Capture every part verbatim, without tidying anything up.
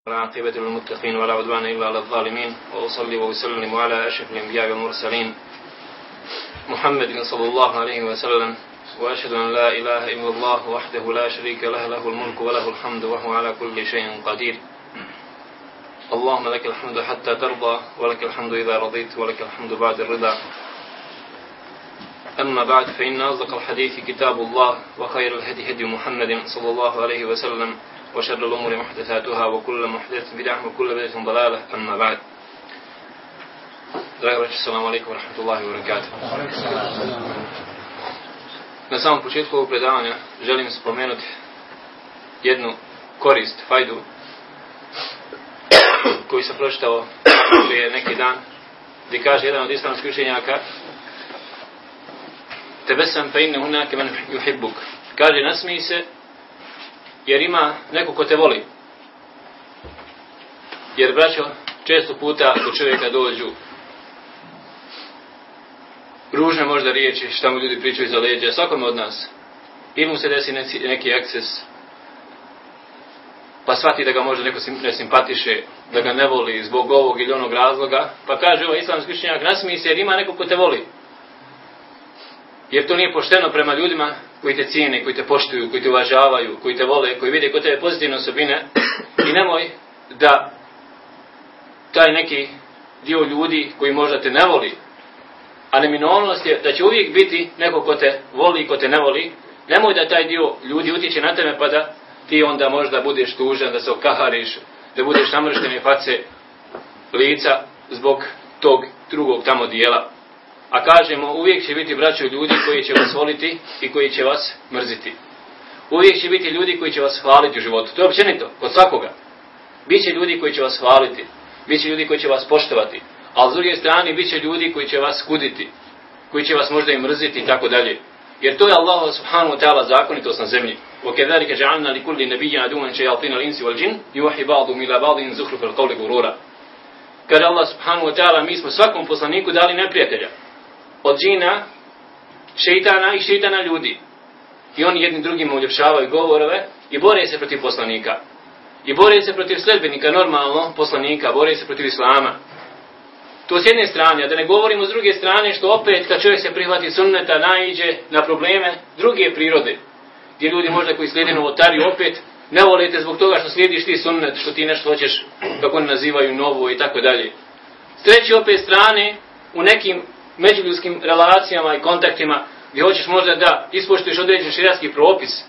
والعاقبة للمتقين ولا عدوان إلا على الظالمين وأصلي وأسلم على أشرف الأنبياء والمرسلين محمد صلى الله عليه وسلم وأشهد أن لا إله إلا الله وحده لا شريك له له الملك وله الحمد وهو على كل شيء قدير اللهم لك الحمد حتى ترضى ولك الحمد إذا رضيت ولك الحمد بعد الرضا أما بعد فإن أصدق الحديث كتاب الله وخير الهدي هدي محمد صلى الله عليه وسلم وشر الأمور محدثاتها وكل محدث بدعة وكل بدعة ضلالة أما بعد. Dragi braći, assalamu alaikum wa rahmatullahi wa barakatuh. Na samom početku ovog predavanja želim spomenuti jednu korist, fajdu, koju sam pročitao prije neki dan, gdje kaže jedan od islamskih učenjaka: Tebesam fe inne hunake men yuhibbuk. Kaže, nasmij se, jer ima neko ko te voli. Jer, braćo, često puta do čovjeka dođu ružne možda riječi, šta mu ljudi pričaju za leđa, svakome od nas. Ili mu se desi neki eksces, pa shvati da ga možda neko ne simpatiše, da ga ne voli zbog ovog ili onog razloga, pa kaže ovaj islamski učenjak, nasmij se jer ima neko ko te voli. Jer to nije pošteno prema ljudima koji te cijene, koji te poštuju, koji te uvažavaju, koji te vole, koji vide kod tebe pozitivne osobine. I nemoj da taj neki dio ljudi koji možda te ne voli, a neminovnost je da će uvijek biti neko ko te voli i ko te ne voli, nemoj da taj dio ljudi utječe na tebe pa da ti onda možda budeš tužan, da se okahariš, da budeš namrštene face lica zbog tog drugog tamo dijela. A kažemo, uvijek će biti, braćo, ljudi koji će vas voliti i koji će vas mrziti. Uvijek će biti ljudi koji će vas hvaliti u životu. To je općenito, kod svakoga. Biće ljudi koji će vas hvaliti, biće ljudi koji će vas poštovati, ali s druge strane biće ljudi koji će vas kuditi, koji će vas možda i mrziti i tako dalje. Jer to je Allah subhanahu wa ta'ala zakonitost na zemlji. وَكَذَلِكَ جَعَلْنَا لِكُلِّ نَبِيٍّ عَدُوًّا شَيَاطِينَ الْإِنسِ وَالْجِنِّ يُوحِي بَعْضُهُمْ إِلَى بَعْضٍ زُخْرُفَ الْقَوْلِ غُرُورًا. Kaže Allah subhanahu wa ta'ala, mi smo svakom poslaniku dali neprijatelja. Od džina, šeitana i šeitana ljudi. I oni jednim drugima uljepšavaju govorove i bore se protiv poslanika. I bore se protiv sledbenika, normalno, poslanika, bore se protiv islama. To s jedne strane, a da ne govorimo s druge strane, što opet kad čovjek se prihvati sunneta, naiđe na probleme druge prirode. Gdje ljudi možda koji slijede novotariju opet ne volite zbog toga što slijediš ti sunnet, što ti nešto hoćeš, kako oni nazivaju, novo i tako dalje. S treće opet strane, u nekim međuljudskim relacijama i kontaktima, gdje hoćeš možda da ispoštuješ određen šerijatski propis,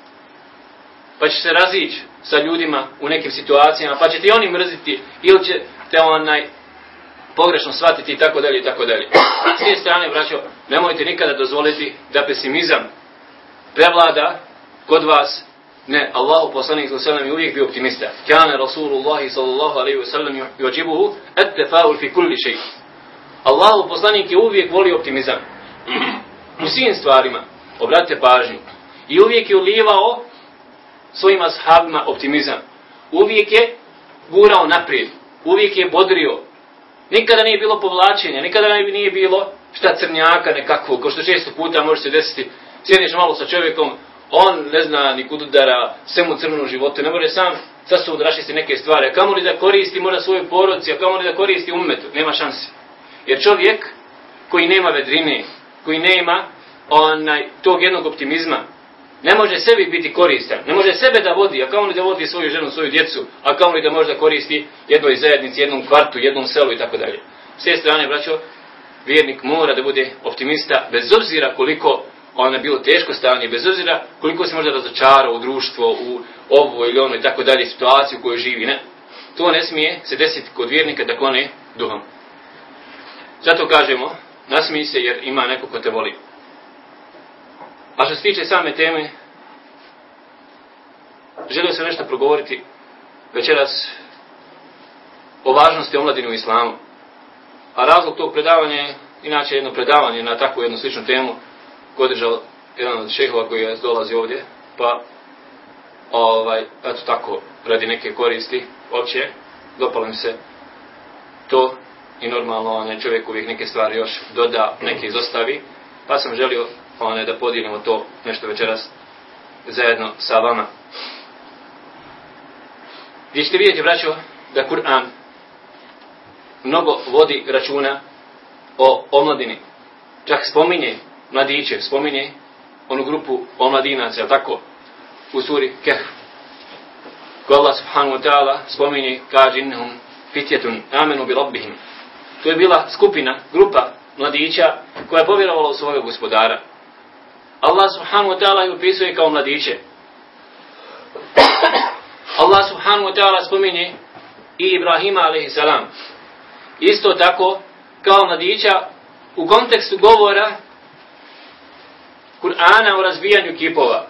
pa ćeš se razići sa ljudima u nekim situacijama, pa će ti oni mrziti ili će te onaj pogrešno shvatiti i tako dalje i tako dalje. S te strane, braćo, nemojte nikada dozvoliti da pesimizam prevlada kod vas. Ne, Allahu poslanik sallallahu alejhi ve sellem je uvijek bio optimista. Kana Rasulullahi sallallahu alejhi ve sellem yujibuhu at-tafaul fi kulli shay. Allahu poslanik je uvijek volio optimizam. U svim stvarima, obratite pažnju. I uvijek je ulivao svojim ashabima optimizam. Uvijek je gurao naprijed. Uvijek je bodrio. Nikada nije bilo povlačenja, nikada nije bilo šta crnjaka nekakvog, ko što često puta može se desiti. Sjediš malo sa čovjekom, on ne zna ni kud udara, sve mu crno u životu, ne može sam sa sobom rašiti neke stvari. A kamo li da koristi možda svoju porodici, a kamo li da koristi ummetu, nema šanse. Jer čovjek koji nema vedrine, koji nema onaj, tog jednog optimizma, ne može sebi biti koristan, ne može sebe da vodi, a kamo li da vodi svoju ženu, svoju djecu, a kamo li da možda koristi jednoj zajednici, jednom kvartu, jednom selu i tako dalje. S te strane, braćo, vjernik mora da bude optimista, bez obzira koliko ono je bilo teško stanje, bez obzira koliko se možda razočarao u društvo, u ovo ili ono i tako dalje, situaciju u kojoj živi, ne. To ne smije se desiti kod vjernika da klone duhom. Zato kažemo, nasmij se jer ima neko ko te voli. A što se tiče same teme, želio sam nešto progovoriti večeras o važnosti omladine u islamu. A razlog tog predavanja je inače jedno predavanje na takvu jednu sličnu temu koju je održao jedan od šehova koji je dolazi ovdje, pa ovaj, eto tako, radi neke koristi opće, dopalo mi se to i normalno onaj čovjek uvijek neke stvari još doda, neke izostavi, pa sam želio onaj, da podijelimo to nešto večeras zajedno sa vama. Gdje ćete vidjeti, braćo, da Kur'an mnogo vodi računa o omladini. Čak spominje mladiće, spominje onu grupu omladinaca, tako, u suri Kehf. Ko Allah subhanahu wa ta'ala spominje, kaže innahum fitjetun amenu bi rabbihim. To je bila skupina, grupa mladića koja je povjerovala u svojeg gospodara. Allah subhanahu wa ta'ala ih opisuje kao mladiće. Allah subhanahu wa ta'ala spominje i Ibrahima alejhi salam. Isto tako kao mladića u kontekstu govora Kur'ana o razbijanju kipova.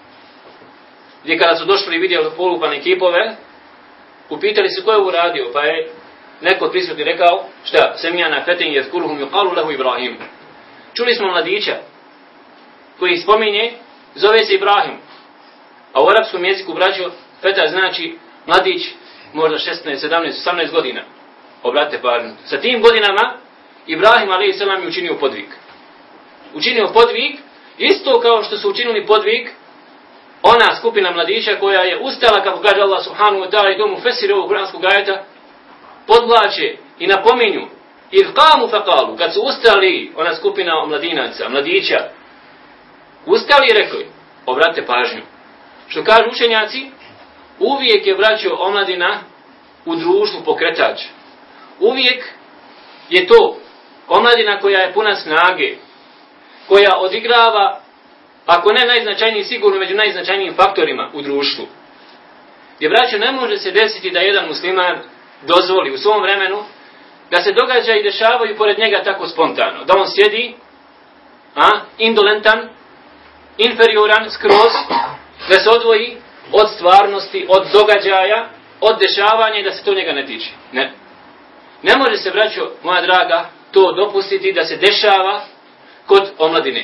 Gdje kada su došli i vidjeli polupane kipove, upitali se ko je uradio, pa je neko od prisutnih rekao, šta, semijana fetin jezkuruhum yuqalu lahu Ibrahim. Čuli smo mladića koji spominje, zove se Ibrahim. A u arapskom jeziku, braćo, feta znači mladić, možda šesnaest, sedamnaest, osamnaest godina. Obratite pažnju. Sa tim godinama Ibrahim alejhi selam je učinio podvig. Učinio podvig isto kao što su učinili podvig ona skupina mladića koja je ustala, kako kaže Allah subhanahu wa ta'ala i tomu fesiri ovog kuranskog ajeta, podvlače i napominju idh qamu faqalu, kad su ustali ona skupina mladinaca, mladića, ustali i rekli, obratite pažnju, što kažu učenjaci, uvijek je, braćo, omladina u društvu pokretač. Uvijek je to omladina koja je puna snage, koja odigrava, ako ne najznačajniji, sigurno među najznačajnijim faktorima u društvu. Gdje, braćo, ne može se desiti da jedan musliman dozvoli u svom vremenu da se događa i dešavaju pored njega tako spontano. Da on sjedi, a, indolentan, inferioran, skroz, da se odvoji od stvarnosti, od događaja, od dešavanja i da se to njega ne tiče. Ne. Ne može se, braćo, moja draga, to dopustiti da se dešava kod omladine.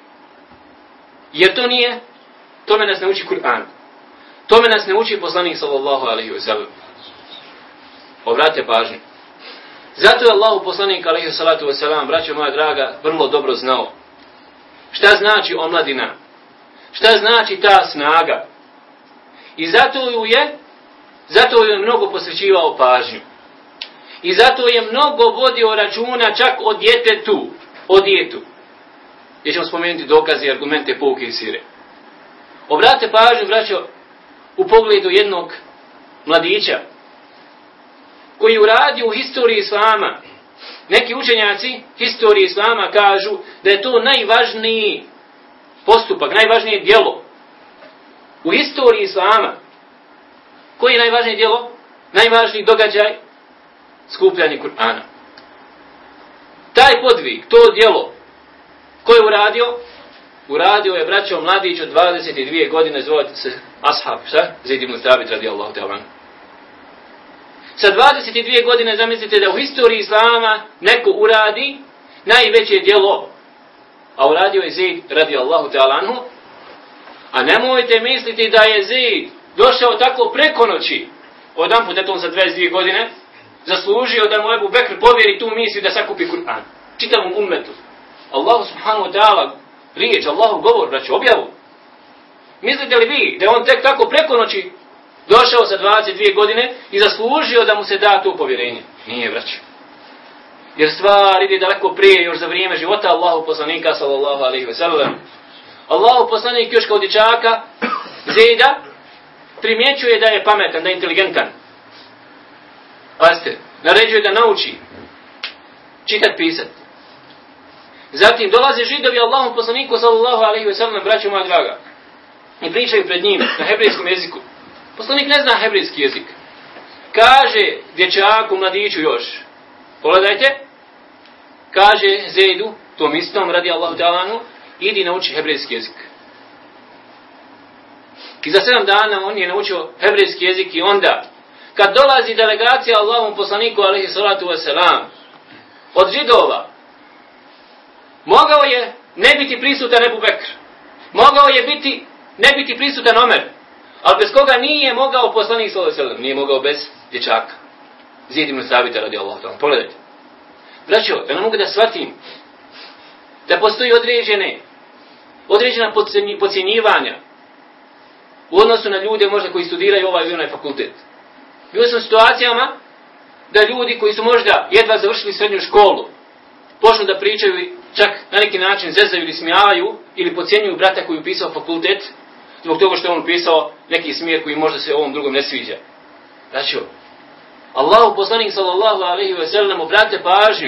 Jer to nije, tome nas ne uči Kur'an. Tome nas ne uči poslanik sallallahu alejhi ve sellem. Obratite pažnju. Zato je Allahu poslanik alejhi salatu ve selam, braćo moja draga, vrlo dobro znao šta znači omladina, šta znači ta snaga. I zato ju je, zato ju je mnogo posvećivao pažnju. I zato je mnogo vodio računa čak o djetetu, o djetu. Gdje ćemo spomenuti dokaze i argumente pouke i sire. Obratite pažnju, braćo, u pogledu jednog mladića koji uradio u historiji Islama. Neki učenjaci historije Islama kažu da je to najvažniji postupak, najvažnije djelo u historiji Islama. Koji je najvažnije djelo? Najvažniji događaj? Skupljanje Kur'ana. Taj podvig, to djelo, ko je uradio? Uradio je, braćo, mladić od dvadeset dvije godine, zove se Ashab, šta? Zaid ibn Thabit radijallahu ta'ala. Sa dvadeset dvije godine zamislite da u historiji Islama neko uradi najveće djelo, a uradio je Zaid radijallahu ta'ala anhu. A nemojte misliti da je Zaid došao tako preko noći, odjedanput eto on sa dvadeset dvije godine, zaslužio da mu Ebu Bekr povjeri tu misiju da sakupi Kur'an. Čitavom ummetu. Allahu subhanahu wa ta'ala riječ, Allahu govor, braću, objavu. Mislite li vi da je on tek tako preko noći došao sa dvadeset dvije godine i zaslužio da mu se da to povjerenje? Nije, braću. Jer stvar ide daleko prije, još za vrijeme života Allahu poslanika sallallahu alejhi ve sellem. Allahu poslanik još kao dječaka Zejda primjećuje da je pametan, da je inteligentan. Pazite, naređuje da nauči čitat, pisat. Zatim dolaze Židovi Allahom poslaniku sallallahu alejhi ve sellem, braćo moja draga, i pričaju pred njim na hebrejskom jeziku. Poslanik ne zna hebrejski jezik. Kaže dječaku, mladiću još, pogledajte, kaže Zejdu, tom istom radi Allahu ta'ala, idi nauči hebrejski jezik. I za sedam dana on je naučio hebrejski jezik i onda, kad dolazi delegacija Allahom poslaniku alejhi salatu vesselam od Židova, mogao je ne biti prisutan Ebu Bekr. Mogao je biti, ne biti prisutan Omer. Ali bez koga nije mogao poslanik sallallahu alejhi ve sellem, nije mogao bez dječaka. Zaid ibn Thabita radijallahu ta'ala. Pogledajte. Braćo, ja ne mogu da shvatim da postoji određene, određena podcjenjivanja u odnosu na ljude možda koji studiraju ovaj ili onaj fakultet. Bili smo u situacijama da ljudi koji su možda jedva završili srednju školu počnu da pričaju, čak na neki način zezaju ili smijavaju ili podcjenjuju brata koji je upisao fakultet zbog toga što je on upisao neki smjer koji možda se ovom drugom ne sviđa. Znači, Allahu poslanik sallallahu alejhi ve sellem obrate pažnju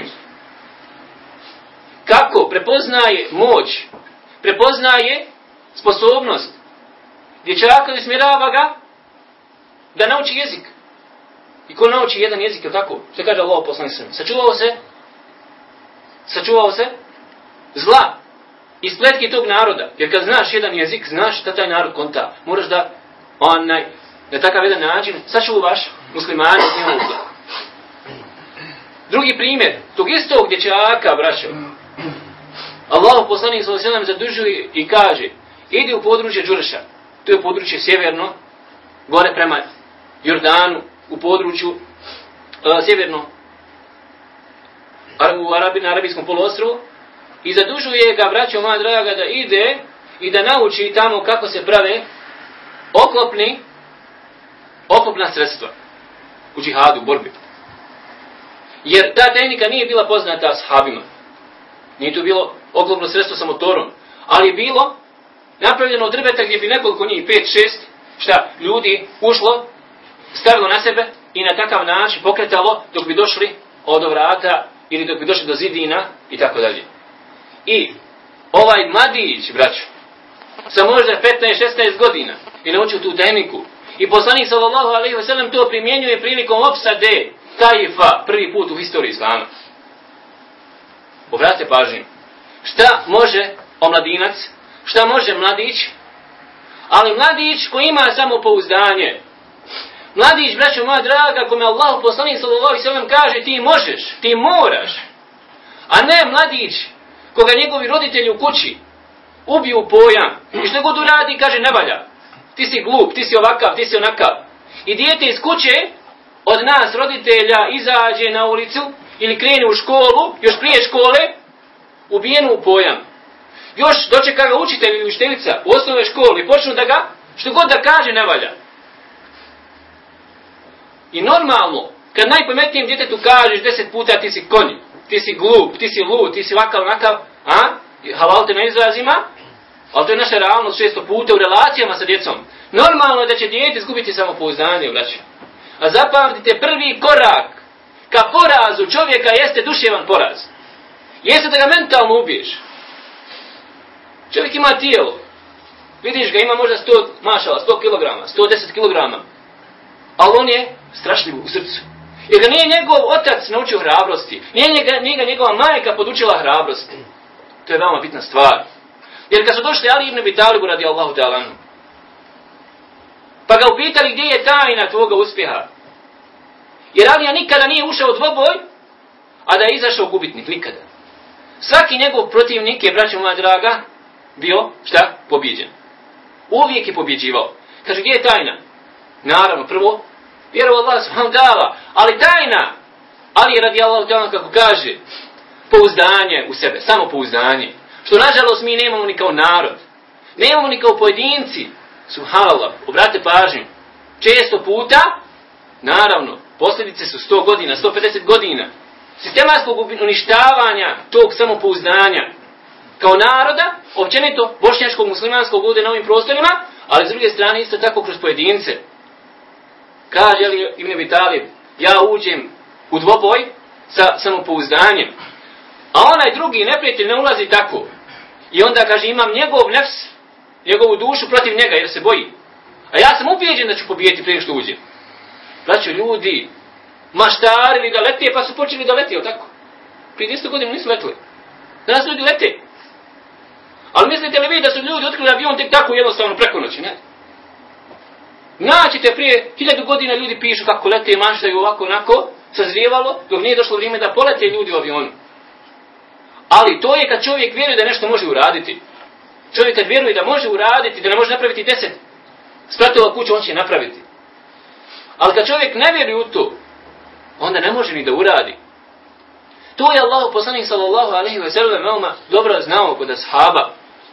kako prepoznaje moć, prepoznaje sposobnost dječaka i smjerava ga da nauči jezik. I ko nauči jedan jezik, je tako? Što kaže Allahu poslanik sallallahu alejhi ve sellem? Sačuvao se sačuvao se zla i spletke tog naroda. Jer kad znaš jedan jezik, znaš da taj narod konta. Moraš da onaj, na takav jedan način sačuvaš muslimane od njegovog zla. Drugi primjer, tog istog dječaka, braćo, Allahu poslanik sallallahu alejhi ve sellem zadužuje i kaže, idi u područje Đurša, to je područje sjeverno, gore prema Jordanu, u području uh, sjeverno u Arabi, na Arabijskom poluostrvu, i zadužuje ga, braćo moja draga, da ide i da nauči tamo kako se prave oklopni oklopna sredstva u džihadu, u borbi. Jer ta tehnika nije bila poznata ashabima. Nije to bilo oklopno sredstvo sa motorom, ali je bilo napravljeno od drveta gdje bi nekoliko njih, pet, šest, šta, ljudi ušlo, stavilo na sebe i na takav način pokretalo dok bi došli od vrata ili dok bi došli do zidina i tako dalje. I ovaj mladić, braćo, sa možda petnaest šesnaest godina i naučio tu tehniku. I poslanik sallallahu alejhi ve sellem to primjenjuje prilikom opsade Taifa prvi put u historiji islama. Obratite pažnju. Šta može omladinac, šta može mladić, ali mladić koji ima samopouzdanje. Mladić, braćo moja draga, kome Allah poslanik sallallahu alejhi ve sellem kaže ti možeš, ti moraš. A ne mladić koga njegovi roditelji u kući ubiju pojam i što god uradi kaže ne valja. Ti si glup, ti si ovakav, ti si onakav. I dijete iz kuće od nas roditelja izađe na ulicu ili krene u školu, još prije škole, ubijenu u pojam. Još dočeka ga učitelj ili učiteljica u osnovnoj školi i počnu da ga, što god da kaže, ne valja. I normalno, kad najpametnijem djetetu kažeš deset puta ti si konj, ti si glup, ti si lud, ti si ovakav, onakav, a? Halal te na izrazima, ali to je naša realnost često puta u relacijama sa djecom. Normalno je da će dijete izgubiti samopouzdanje, braćo. A zapamtite, prvi korak ka porazu čovjeka jeste duševan poraz. Jeste da ga mentalno ubiješ. Čovjek ima tijelo. Vidiš ga, ima možda sto, mašala, sto kilograma, sto deset kilograma. Ali on je strašljiv u srcu. Jer ga nije njegov otac naučio hrabrosti. Nije njega, nije ga njegova majka podučila hrabrosti. To je veoma bitna stvar. Jer kad su došli Ali ibn Abi Talibu radi Allahu ta'ala anhu, pa ga upitali gdje je tajna tvoga uspjeha. Jer Alija nikada nije ušao u dvoboj, a da je izašao gubitnik, nikada. Svaki njegov protivnik je, braćo moja draga, bio, šta? Pobjeđen. Uvijek je pobjeđivao. Kaže, gdje je tajna? Naravno, prvo, vjerovao Allah subhanahu wa ta'ala, ali tajna, ali je radi Allahu ta'ala kako kaže, pouzdanje u sebe, samo pouzdanje. Što nažalost mi nemamo ni kao narod. Nemamo ni kao pojedinci. Subhanallah, obrate pažnju. Često puta, naravno, posljedice su sto godina, sto pedeset godina. Sistematskog uništavanja tog samopouzdanja. Kao naroda, općenito, bošnjačkog, muslimanskog lude na ovim prostorima, ali s druge strane isto tako kroz pojedince. Kaže li Ibn Abi Talib, ja uđem u dvoboj sa samopouzdanjem. A onaj drugi neprijatelj ne ulazi tako. I onda kaže, imam njegov nefs, njegovu dušu protiv njega jer se boji. A ja sam ubijeđen da ću pobijeti prije što uđem. Braćo, ljudi maštarili da lete, pa su počeli da lete, tako? Prije deset godina nisu letili. Danas ljudi lete. Ali mislite li vi da su ljudi otkrili avion tek tako jednostavno preko noći, ne? Naćite prije hiljadu godina ljudi pišu kako lete, maštaju ovako, onako, sazrijevalo, dok nije došlo vrijeme da polete ljudi u avionu. Ali to je kad čovjek vjeruje da nešto može uraditi. Čovjek kad vjeruje da može uraditi, da ne može napraviti deset spratova kuću, on će napraviti. Ali kad čovjek ne vjeruje u to, onda ne može ni da uradi. To je Allah poslanik sallallahu alejhi ve sellem veoma dobro znao kod ashaba.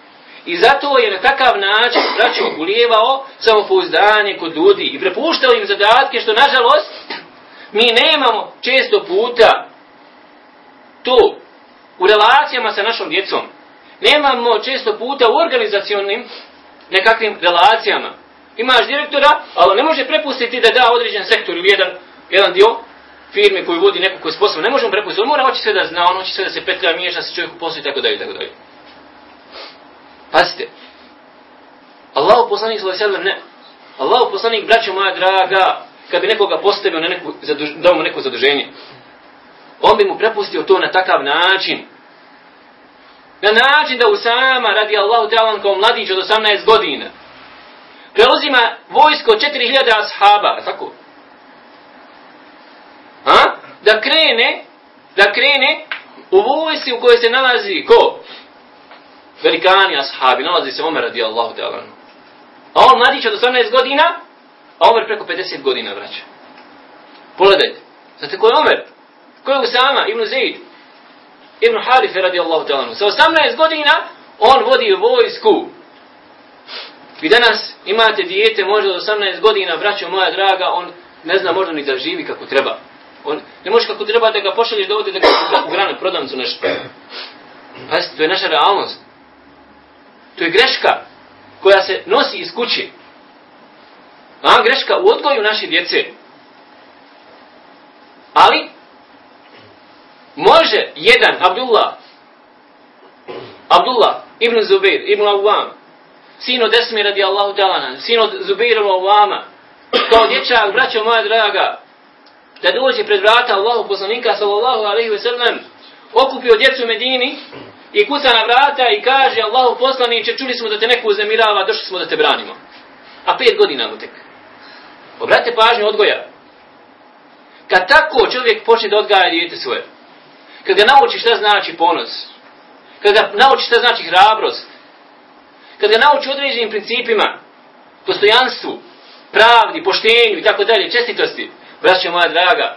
I zato je na takav način, braćo, ulijevao samopouzdanje kod ljudi i prepuštao im zadatke, što nažalost mi nemamo često puta to u relacijama sa našom djecom. Nemamo često puta u organizacionim nekakvim relacijama. Imaš direktora, ali ne može prepustiti da da određen sektor ili jedan, jedan dio firme koju vodi neko koji je sposoban. Ne možemo prepustiti. On mora hoće sve da zna, on hoće sve da se petlja, miješa se čovjeku poslu i tako dalje, tako dalje. Pazite. Allahu poslanik sallallahu alejhi ve sellem ne. Allahu poslanik, braćo moja draga, kad bi nekoga postavio na neku, dao mu neko zaduženje, on bi mu prepustio to na takav način. Na način da Usama radi Allahu ta'ala kao mladić od osamnaest godina preuzima vojsko četiri hiljade ashaba, tako? A? Da krene, da krene u vojsci u kojoj se nalazi ko? Velikani ashabi, nalazi se Omer radi Allahu ta'ala. A on mladić od osamnaest godina, a Omer preko pedeset godina, braća. Pogledajte. Znate ko je Omer? Ko je Usama ibn Zaid ibn Harife radi Allahu ta'ala? Sa osamnaest godina on vodi vojsku. Vi danas imate dijete možda od osamnaest godina, braćo moja draga, on ne zna možda ni da živi kako treba. On ne može kako treba da ga pošalješ da ode da ga u grane prodavnicu nešto. Pazite, to je naša realnost. To je greška koja se nosi iz kuće. A greška u odgoju naše djece. Ali može jedan Abdullah Abdullah ibn Zubair ibn Awam, sin od Esme radi Allahu ta'ala, sin od Zubair ibn Awama, kao dječak, braćo moja draga, da dođe pred vrata Allahu poslanika sallallahu alejhi ve sellem, okupio djecu u Medini i kuca na vrata i kaže: Allahu poslaniče, čuli smo da te neko uznemirava, došli smo da te branimo. A pet godina mu tek. Obratite pažnju odgoja. Kad tako čovjek počne da odgaja dijete svoje, kad ga nauči šta znači ponos, kad ga nauči šta znači hrabrost, kad ga nauči određenim principima, dostojanstvu, pravdi, poštenju i tako dalje, čestitosti, braćo moja draga,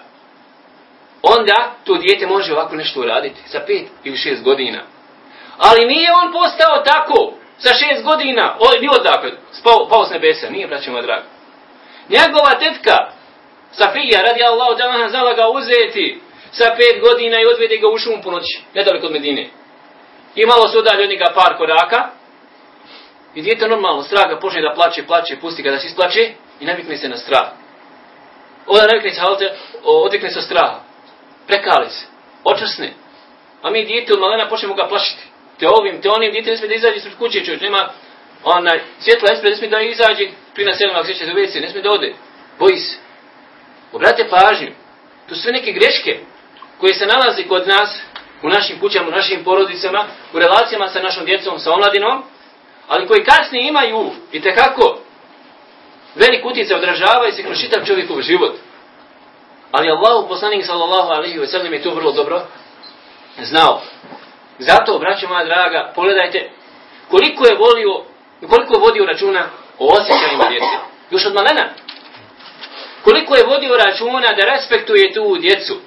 onda to dijete može ovako nešto uraditi sa pet ili šest godina. Ali nije on postao tako sa šest godina, on je bio dakle, spao, pao s nebesa, nije, braćo moja draga. Njegova tetka Safija radi Allahu ta'ala znala ga uzeti sa pet godina i odvede ga u šumu po noći, nedaleko od Medine. I malo se udalje od njega par koraka i dijete normalno straga počne da plače, plače, pusti ga da se isplače i navikne se na strah. Onda navikne se, odvikne se od straha. Prekali se, očasne. A mi dijete od malena počnemo ga plašiti. Te ovim, te onim, dijete ne smije da izađe ispred kuće, čovječ, nema onaj, svjetla ispred, ne smije da izađe pri naselima, ako sjeće do vece, ne smije da ode. Boji se. Obratite pažnju. To su sve neke greške koje se nalaze kod nas, u našim kućama, u našim porodicama, u relacijama sa našom djecom, sa omladinom, ali koji kasnije imaju i tekako velik utjecaj, odražavaju se kroz čitav čovjekov život. Ali Allahu poslanik sallallahu alejhi ve sellem je to vrlo dobro znao. Zato, braćo moja draga, pogledajte koliko je volio, koliko je vodio računa o osjećajima djece. Još od malena. Koliko je vodio računa da respektuje tu djecu.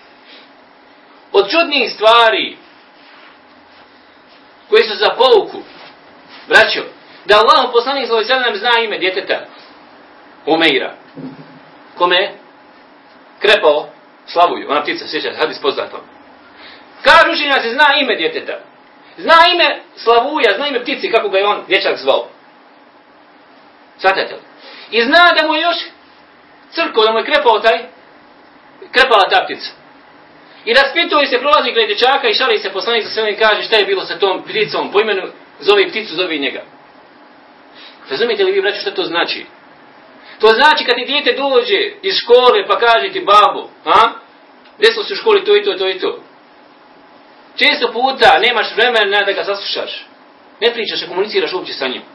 Od čudnih stvari koji su za pouku, braćo, da Allah poslanik sallallahu alejhi ve sellem zna ime djeteta Umeira. Kome je krepao Slavuju, ona ptica, sjećate, hadis poznatom. Kažu učenjaci, zna ime djeteta. Zna ime Slavuja, zna ime ptici, kako ga je on dječak zvao. Svatate li? I zna da mu je još crko, da mu je krepao taj, krepala ta ptica. I raspituje se, prolazi gled dječaka i šali se poslanik sa sve i kaže šta je bilo sa tom pticom, po imenu zove pticu, zove i njega. Razumijete li vi, braću, šta to znači? To znači kad ti dijete dođe iz škole pa kaže ti babu, a? Desilo se u školi to i to, to i to. Često puta nemaš vremena da ga saslušaš. Ne pričaš, ne komuniciraš uopće sa njim.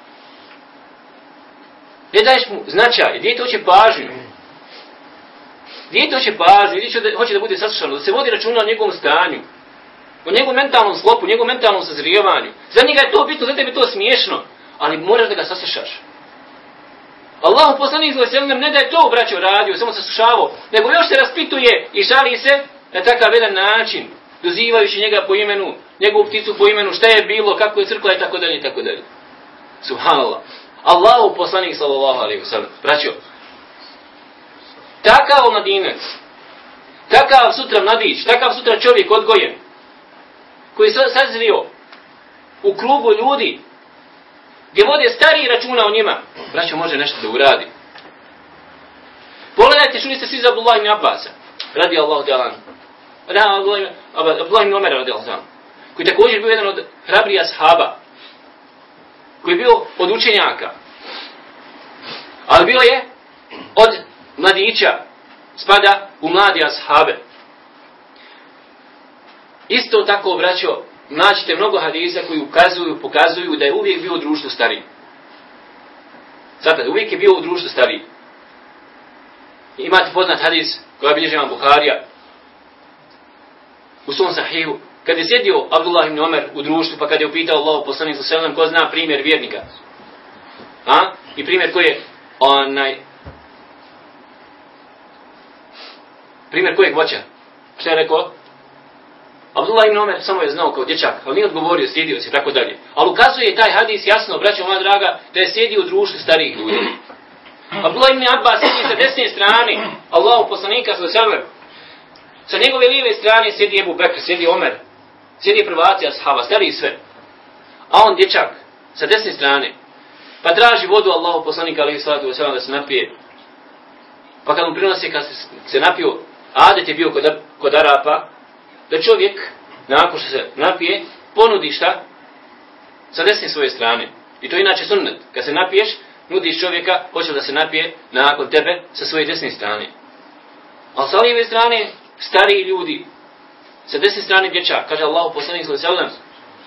Ne daješ mu značaj, dijete hoće pažnju. Dijete hoće pažnju, dijete hoće da bude saslušano, da se vodi računa o njegovom stanju, o njegovom mentalnom sklopu, o njegovom mentalnom sazrijevanju. Za njega je to bitno, za tebe je to smiješno, ali moraš da ga saslušaš. Allahu poslanik sallallahu alejhi ve sellem ne da je to braćo radio, samo saslušavao, nego još se raspituje i šali se na takav jedan način, dozivajući njega po imenu, njegovu pticu po imenu, šta je bilo, kako je crkla i tako dalje i tako dalje. Subhanallah. Allahu poslanik sallallahu alejhi ve sellem. Braćo, takav omladinac, takav sutra mladić, takav sutra čovjek odgojen, koji se sazrio u krugu ljudi, gdje vode stariji računa o njima, braćo, može nešto da uradi. Pogledajte, čuli ste svi za Abdullah ibn Abbasa, radi Allahu ta'ala, Abdullah ibn Omera radi Allahu ta'ala, koji također bio jedan od hrabrija sahaba, koji je bio od učenjaka, ali bio je od mladića, spada u mladi ashabe. Isto tako, braćo, naćete mnogo hadisa koji ukazuju, pokazuju da je uvijek bio u društvu stariji. Sad, uvijek je bio u društvu stariji. Imate poznat hadis koja bilježi imam Buharija u svom sahihu, kad je sjedio Abdullah ibn Omer u društvu, pa kad je upitao Allahu poslanik sallallahu alejhi ve sellem ko zna primjer vjernika. A? I primjer koji je onaj primjer kojeg voća? Šta je rekao? Abdullah ibn Omer samo je znao kao dječak, ali nije odgovorio, sjedio se i tako dalje. Ali ukazuje taj hadis jasno, braćo moja draga, da je sjedio u društvu starijih ljudi. Abdullah ibn Abbas sjedi sa desne strane Allahu poslanika sallallahu alejhi ve sellem. Sa njegove lijeve strane sjedi Ebu Bekr, sjedi Omer, sjedi prvaci ashaba, stariji sve. A on dječak, sa desne strane, pa traži vodu Allahu poslanika alejhi salatu vesselam da se napije. Pa kad mu prinosi, kad se, se napio, adet je bio kod, kod Arapa, da čovjek, nakon što se napije, ponudi šta? Sa desne svoje strane. I to je inače sunnet. Kad se napiješ, nudiš čovjeka, hoće da se napije nakon tebe sa svoje desne strane. A sa lijeve strane, stariji ljudi, sa desne strane dječak, kaže Allahu poslanik sallallahu alejhi ve sellem,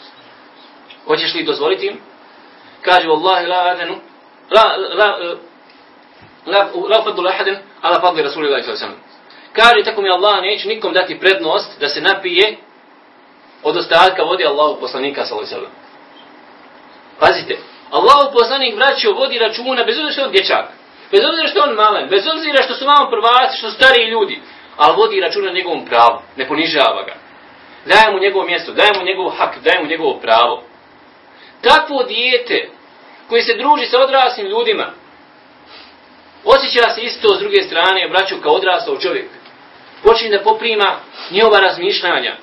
hoćeš li dozvoliti im? Kaže Wallahi la adenu, la, la, la, la fadlu ahaden, ala fadli Rasulillahi sallallahu alejhi ve sellem. Kaže, tako mi Allah neće nikom dati prednost da se napije od ostatka vodi Allahu poslanika sallallahu alejhi ve sellem. Pazite, Allahu poslanik, braćo, vodi računa, bez obzira što je on dječak, bez obzira što je on malen, bez obzira što su malo prvaci, što su stariji ljudi, ali vodi računa na njegovom pravu, ne ponižava ga. Daje mu njegovo mjesto, daje mu njegov hak, daje mu njegovo pravo. Takvo dijete koji se druži sa odraslim ljudima, osjeća se isto s druge strane, braću, kao odrastao čovjek. Počinje da poprima njihova razmišljanja.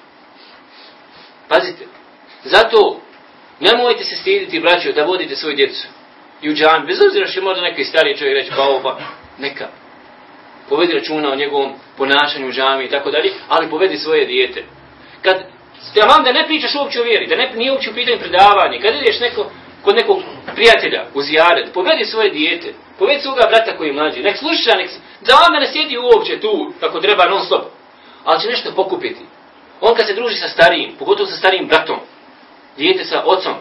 Pazite, zato nemojte se stiditi, braćo, da vodite svoju djecu i u džami, bez obzira što možda neki stariji čovjek reći, pa ovo, pa neka. Povedi računa o njegovom ponašanju u džami i tako dalje, ali povedi svoje dijete. Kad ja vam da ne pričaš uopće o vjeri, da ne, nije uopće u pitanju predavanje, kad ideš neko, kod nekog prijatelja u zijaret, povedi svoje dijete, povedi svoga brata koji je mlađi, nek sluša, nek, da vam ne sjedi uopće tu, kako treba non stop, ali će nešto pokupiti. On kad se druži sa starijim, pogotovo sa starijim bratom, dijete sa ocom,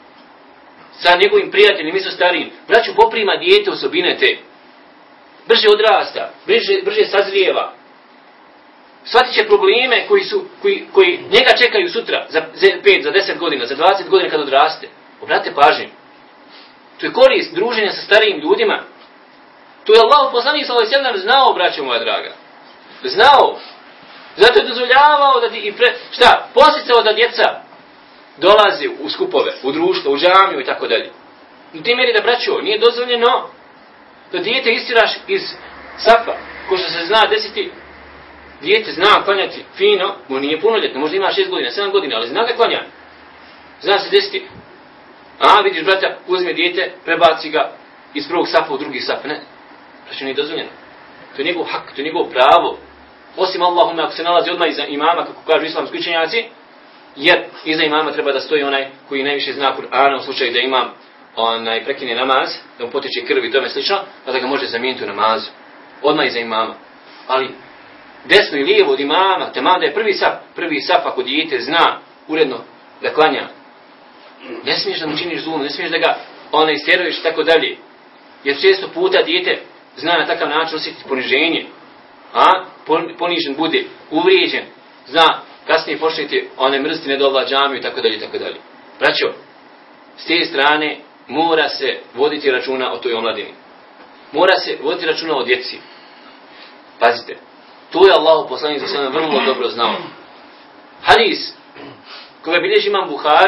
sa njegovim prijateljem, isto starijim, braću poprima dijete osobine te, brže odrasta, brže, brže sazrijeva, shvatit će probleme koji, su, koji, koji njega čekaju sutra, za pet, za deset godina, za dvadeset godina kad odraste. Obratite pažnju. To je korist druženja sa starijim ljudima. To je Allah poslanik sallallahu alejhi ve sellem znao, braćo moja draga. Znao. Zato je dozvoljavao da i pre, šta, posticao da djeca dolaze u skupove, u društvo, u džamiju i tako dalje. U tim mjeri da, braćo, nije dozvoljeno da dijete istiraš iz safa, ko što se zna desiti. Dijete zna klanjati fino, mu nije punoljetno, možda ima šest godina, sedam godina, ali zna da klanja. Zna se desiti. A, vidiš, brata, uzme dijete, prebaci ga iz prvog safa u drugi saf. Ne, znači nije dozvoljeno. To je njegov hak, to je njegov pravo. Osim Allahumma, ako se nalazi odmah iza imama, kako kažu islamski učenjaci, jer iza imama treba da stoji onaj koji najviše zna Kur'ana u slučaju da imam onaj prekine namaz, da mu potiče krv i tome slično, pa da ga može zamijeniti u namazu. Odmah iza imama. Ali desno i lijevo od imama, tema da je prvi saf, prvi saf ako dijete zna uredno da klanja. Ne smiješ da mu činiš zulum, ne smiješ da ga ona istjeruješ tako dalje. Jer često puta dijete zna na takav način osjetiti poniženje. A? Ponižen bude, uvrijeđen, zna kasnije počnete one mrziti nedovola džamiju i tako dalje, tako dalje. Braćo, s te strane mora se voditi računa o toj omladini. Mora se voditi računa o djeci. Pazite, to je Allah poslanik sallallahu alejhi ve sellem vrlo dobro znao. Hadis koga bilježi imam Buharija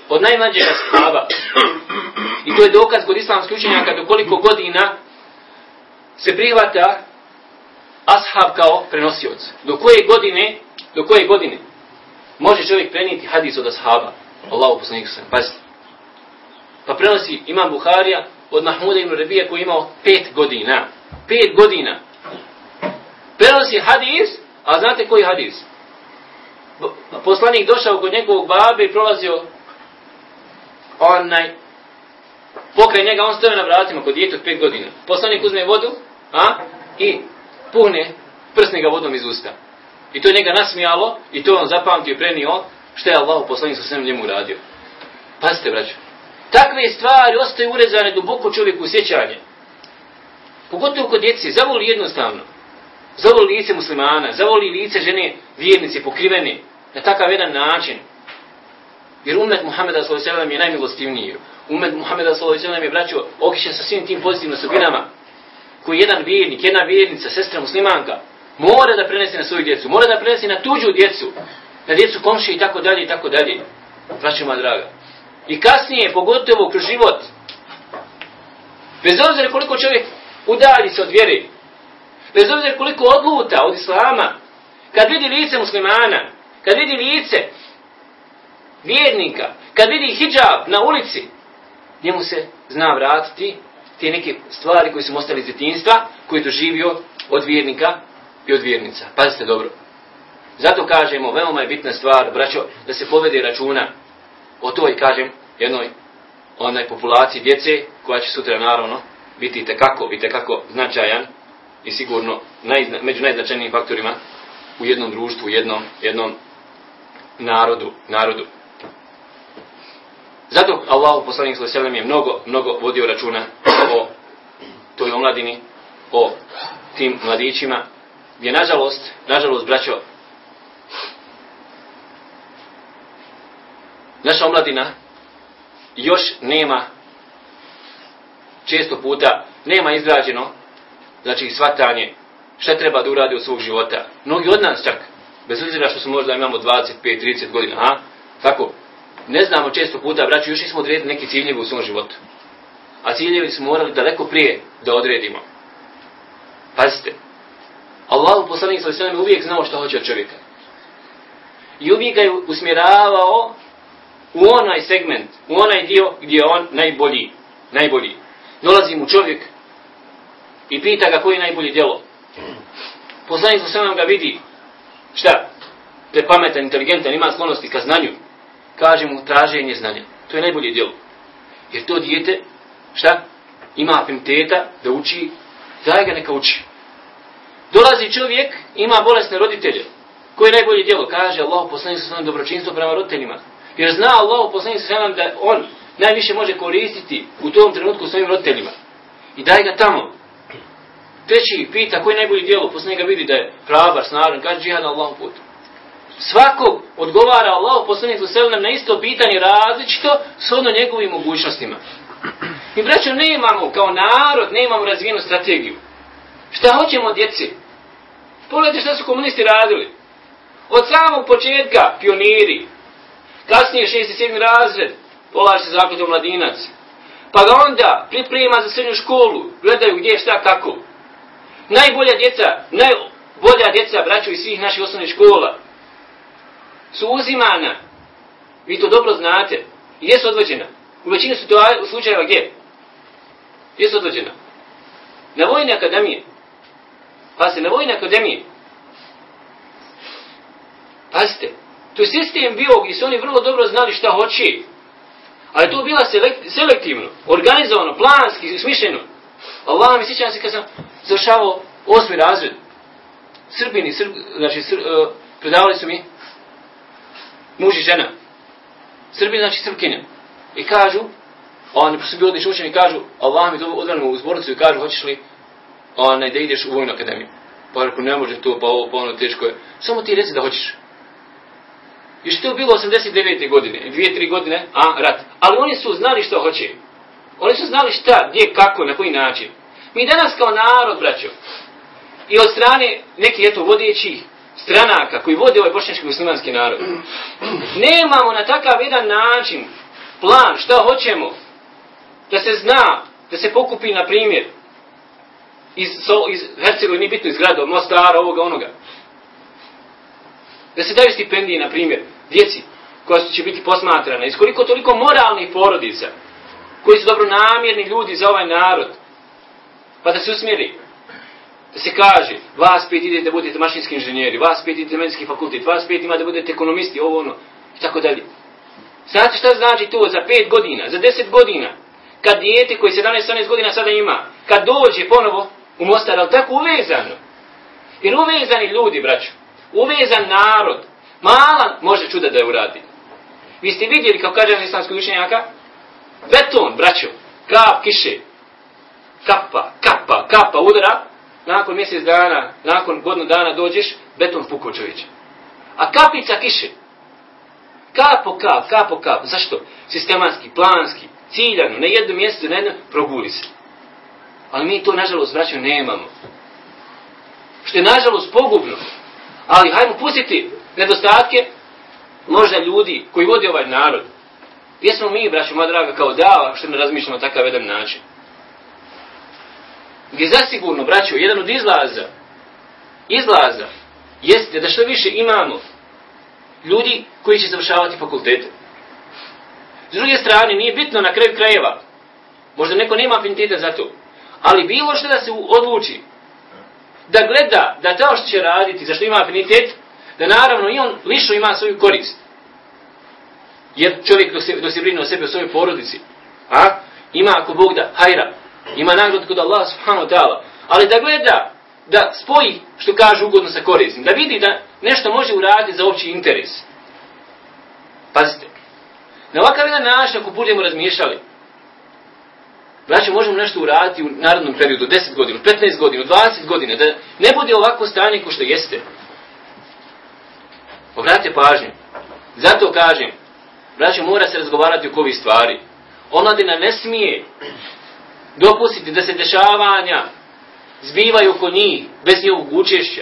od najmlađeg ashaba. I to je dokaz kod islamskih učenjaka do koliko godina se prihvata ashab kao prenosioc. Do koje godine, do koje godine može čovjek prenijeti hadis od ashaba. Allahu poslanik sam, pazite. Pa prenosi Imam Buharija od Mahmuda ibn Rabija koji je imao pet godina. Pet godina. Prenosi hadis, a znate koji hadis? Poslanik došao kod njegovog babe i prolazio onaj pokraj njega, on stoje na vratima kod djete od pet godina. Poslanik uzme vodu, a, i puhne, prsne ga vodom iz usta. I to je njega nasmijalo i to on zapamtio i prenio što je Allah poslanik sa svem njemu radio. Pazite, braćo. Takve stvari ostaju urezane duboko čovjeku u sjećanje. Pogotovo kod djeci. Zavoli jednostavno. Zavoli lice muslimana, zavoli lice žene vjernice, pokrivene. Na takav jedan način. Jer umet Muhameda sallallahu alejhi ve sellem je najmilostivniji. Umet Muhameda sallallahu alejhi ve sellem je, braćo, okišen sa svim tim pozitivnim osobinama koji jedan vjernik, jedna vjernica, sestra muslimanka mora da prenese na svoju djecu, mora da prenese na tuđu djecu, na djecu komšije i tako dalje i tako dalje. Braćo moja draga. I kasnije, pogotovo kroz život, bez obzira koliko čovjek udalji se od vjere, bez obzira koliko odluta od islama, kad vidi lice muslimana, kad vidi lice vjernika, kad vidi hidžab na ulici, njemu se zna vratiti te neke stvari koje su mu ostali iz djetinjstva, koje je doživio od vjernika i od vjernica. Pazite dobro. Zato kažemo, veoma je bitna stvar, braćo, da se povede računa o toj, kažem, jednoj onaj populaciji djece, koja će sutra naravno biti itekako, itekako značajan i sigurno najzna, među najznačajnijim faktorima u jednom društvu, u jednom, jednom narodu, narodu. Zato Allahu poslanik sallallahu alejhi ve sellem je mnogo, mnogo vodio računa o toj omladini, o tim mladićima, gdje nažalost, nažalost, braćo, naša omladina još nema, često puta, nema izgrađeno, znači shvatanje šta treba da uradi od svog života. Mnogi od nas čak, bez obzira što smo možda imamo dvadeset pet trideset godina, a, tako, ne znamo često puta, braćo, još nismo odredili neki ciljevi u svom životu. A ciljevi smo morali daleko prije da odredimo. Pazite, Allahu poslanik sallallahu alejhi ve sellem uvijek znao šta hoće od čovjeka. I uvijek ga je usmjeravao u onaj segment, u onaj dio gdje je on najbolji. Najbolji. Dolazi mu čovjek i pita ga koji je najbolje djelo. Poslanik sallallahu alejhi ve sellem ga vidi. Šta? To je pametan, inteligentan, ima sklonosti ka znanju. Kaže mu traženje znanja. To je najbolje djelo. Jer to dijete, šta? Ima afiniteta da uči, daj ga neka uči. Dolazi čovjek, ima bolesne roditelje. Koje je najbolje djelo? Kaže Allah poslanik sallallahu alejhi ve sellem dobročinstvo prema roditeljima. Jer zna Allah poslanik sallallahu alejhi ve sellem da on najviše može koristiti u tom trenutku svojim roditeljima. I daj ga tamo. Treći pita koji je najbolje djelo, poslanik ga vidi da je hrabar, snažan, kaže džihad na Allahom putu. Svakog odgovara Allah poslanik sallallahu alejhi ve sellem na isto pitanje različito shodno njegovim mogućnostima. Mi, braćo, nemamo kao narod, nemamo razvijenu strategiju. Šta hoćemo od djece? Pogledajte šta su komunisti radili. Od samog početka pioniri, kasnije šesti sedmi razred, polaže se zakletva mladinac, pa ga onda priprema za srednju školu, gledaju gdje, šta, kako. Najbolja djeca, najbolja djeca, braćo, iz svih naših osnovnih škola su uzimana, vi to dobro znate, i jesu odvođena. U većini slučajeva gdje? Jesu odvođena. Na vojne akademije. Pazite, na vojne akademije. Pazite, to je sistem bio gdje su oni vrlo dobro znali šta hoće. Ali to bila selektivno, organizovano, planski, smišljeno. Allah mi sjećam se kad sam završavao osmi razred. Srbini, Srb, znači Sr, uh, predavali su mi muž i žena. Srbini, znači Srpkinja. I kažu, oni su bili odlični učeni, kažu, Allah mi odvrnemo u zbornicu i kažu, hoćeš li onaj, da ideš u vojnu akademiju? Pa rekao, ne može to, pa ovo, pa ono teško je. Samo ti reci da hoćeš. I što je bilo osamdeset devete godine, dvije, tri godine, a, rat. Ali oni su znali što hoće. Oni su znali šta, gdje, kako, na koji način. Mi danas kao narod, braćo, i od strane nekih, eto, vodećih stranaka koji vode ovaj bošnjački muslimanski narod, nemamo na takav jedan način plan, šta hoćemo, da se zna, da se pokupi, na primjer, iz, iz Hercegovine, nije bitno iz grada, Mostara, ovoga, onoga. Da se daju stipendije, na primjer, djeci koja će biti posmatrana, iz koliko toliko moralnih porodica, koji su dobronamjerni ljudi za ovaj narod, pa da se usmjeri, da se kaže, vas pet idete da budete mašinski inženjeri, vas pet idete medicinski fakultet, vas pet ima da budete ekonomisti, ovo ono, i tako dalje. Znate šta znači to za pet godina, za deset godina, kad dijete koji sedamnaest osamnaest godina sada ima, kad dođe ponovo u Mostar, ali tako uvezano. Jer uvezani ljudi, braćo, uvezan narod, malan može čuda da je uradi. Vi ste vidjeli, kao kaže islamskog učenjaka, beton, braćo, kap kiše, kapa, kapa, kapa udara, nakon mjesec dana, nakon godinu dana dođeš, beton pukao čovječe. A kapica kiše, kap po kap, kap po kap, zašto? Sistematski, planski, ciljano, na jednom mjestu, na jednom, proguri se. Ali mi to, nažalost, braćo, nemamo. Što je, nažalost, pogubno. Ali hajmo pustiti nedostatke možda ljudi koji vodi ovaj narod. Gdje smo mi, braćo, moja draga, kao dava, što ne razmišljamo na takav jedan način? Gdje zasigurno, braćo, jedan od izlaza, izlaza, jeste da što više imamo ljudi koji će završavati fakultete. S druge strane, nije bitno na kraju krajeva, možda neko nema afiniteta za to, ali bilo što da se odluči, da gleda, da to što će raditi, za što ima afinitet, da naravno i on lično ima svoju korist. Jer čovjek dok se, dok se brine o sebi, o svojoj porodici, a, ima ako Bog da hajra, ima nagradu kod Allah subhanahu wa ta'ala, ali da gleda, da spoji, što kaže, ugodno sa korisnim, da vidi da nešto može uraditi za opći interes. Pazite, na ovakav jedan način, ako budemo razmišljali, znači možemo nešto uraditi u narodnom periodu, deset godina, petnaest godina, dvadeset godina, da ne bude ovako stanje ko što jeste. Obratite pažnju. Zato kažem, braćo, mora se razgovarati oko ovih stvari. Omladina ne smije dopustiti da se dešavanja zbivaju oko njih, bez njihovog učešća.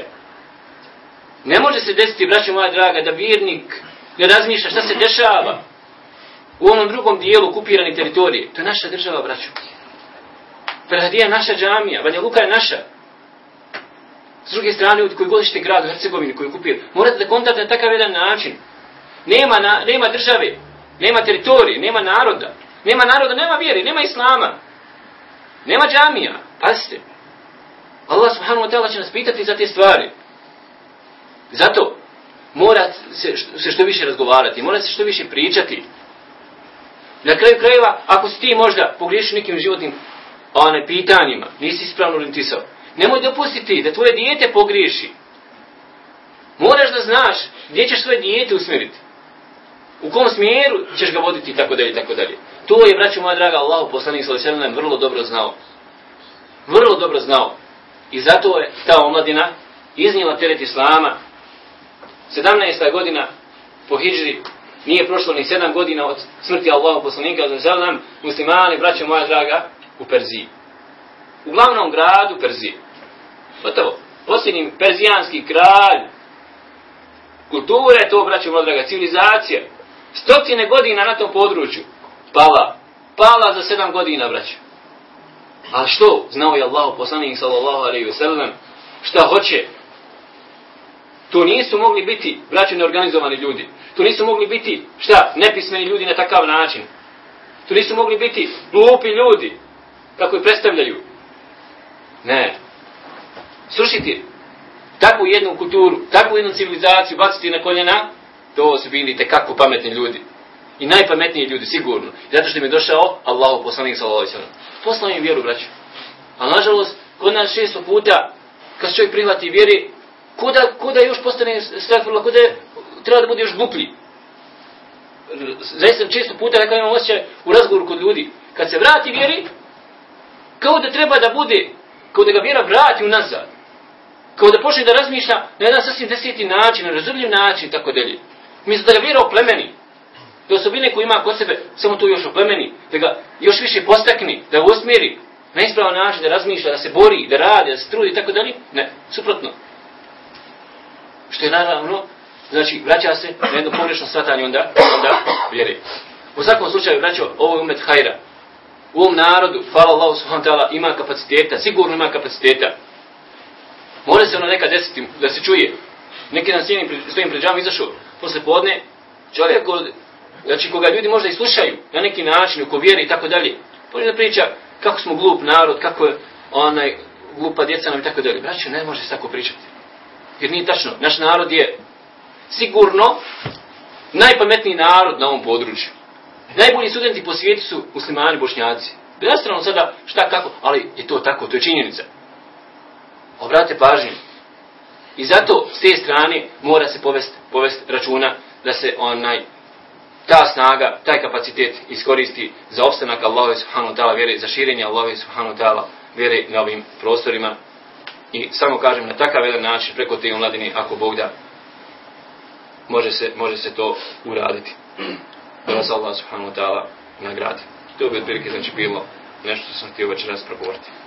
Ne može se desiti, braćo moja draga, da vjernik ne razmišlja šta se dešava u onom drugom dijelu okupirane teritorije. To je naša država, braćo. Ferhadija je naša džamija, Banja Luka je naša. S druge strane, od koji godište grad u Hercegovini koji okupira, morate da kontate na takav jedan način. Nema, na, nema države, nema teritorije, nema naroda. Nema naroda, nema vjere, nema islama. Nema džamija. Pazite. Allah subhanahu wa ta'ala će nas pitati za te stvari. Zato mora se, se što više razgovarati, mora se što više pričati. Na kraju krajeva, ako si ti možda pogriješiš nekim životnim one, pitanjima, nisi ispravno orijentisao, nemoj dopustiti da tvoje dijete pogriješi. Moraš da znaš gdje ćeš svoje dijete usmjeriti. U kom smjeru ćeš ga voditi, tako dalje, tako dalje. To je, braćo moja draga, Allahu poslanik sallallahu alejhi ve sellem vrlo dobro znao. Vrlo dobro znao. I zato je ta omladina iznijela teret islama. sedamnaesta godina po hidžri, nije prošlo ni sedam godina od smrti Allahu poslanika sallallahu alejhi ve sellem, muslimani, braćo moja draga, u Perziji. U glavnom gradu Perzije. Gotovo. Posljednji perzijanski kralj. Kultura je to, braćo moja draga, civilizacija. Stotine godina na tom području. Pala. Pala za sedam godina, braćo. A što? Znao je Allahu poslanik sallallahu alejhi ve sellem šta hoće. To nisu mogli biti, braćo, neorganizovani ljudi. To nisu mogli biti, šta, nepismeni ljudi na takav način. To nisu mogli biti glupi ljudi, kako ih predstavljaju. Ne. Srušiti takvu jednu kulturu, takvu jednu civilizaciju, baciti na koljena, to su bili tekako pametni ljudi. I najpametniji ljudi, sigurno. Zato što im je došao Allahu poslanik sallallahu alejhi ve sellem. Poslao im vjeru, braćo. A nažalost, kod nas često puta, kad čovjek prihvati vjeri, kuda, kuda još postane stvarno, kuda treba da bude još gluplji. Zaista često puta, nekada imam osjećaj u razgovoru kod ljudi, kad se vrati vjeri, kao da treba da bude, kao da ga vjera vrati unazad. Kao da počne da razmišlja na jedan sasvim deseti način, na razumljiv način, tako dalje. Mislim da ga vjera oplemeni. Da osobine koje ima kod sebe, samo to još oplemeni, da ga još više postakni, da ga usmjeri na ispravan način, da razmišlja, da se bori, da radi, da se trudi, tako dalje. Ne, suprotno. Što je naravno, znači, vraća se na jedno pogrešno shvatanje onda, onda vjere. U svakom slučaju, braćo, ovo je umet hajra. U ovom narodu, hvala Allahu subhanahu wa ta'ala, ima kapaciteta, sigurno ima kapaciteta. Može se ono nekad desiti da se čuje. Neki dan stojim pred džamom, izašao posle podne, čovjek, znači koga ljudi možda i slušaju na neki način, ko vjeri i tako dalje. Počne da priča kako smo glup narod, kako je onaj glupa djeca nam i tako dalje. Braćo, ne može se tako pričati. Jer nije tačno. Naš narod je sigurno najpametniji narod na ovom području. Najbolji studenti po svijetu su muslimani, bošnjaci. Bez nastrano sada šta kako, ali je to tako, to je činjenica. Obratite pažnju. I zato s te strane mora se povesti povest računa da se onaj ta snaga, taj kapacitet iskoristi za opstanak Allaha subhanahu wa ta'ala vjere, za širenje Allaha subhanahu wa ta'ala vjere na ovim prostorima. I samo kažem, na takav jedan način, preko te omladine, ako Bog da, može se, može se to uraditi. Da vas Allah subhanahu wa ta'ala nagradi. To bi otprilike znači bilo nešto što sam htio večeras progovoriti.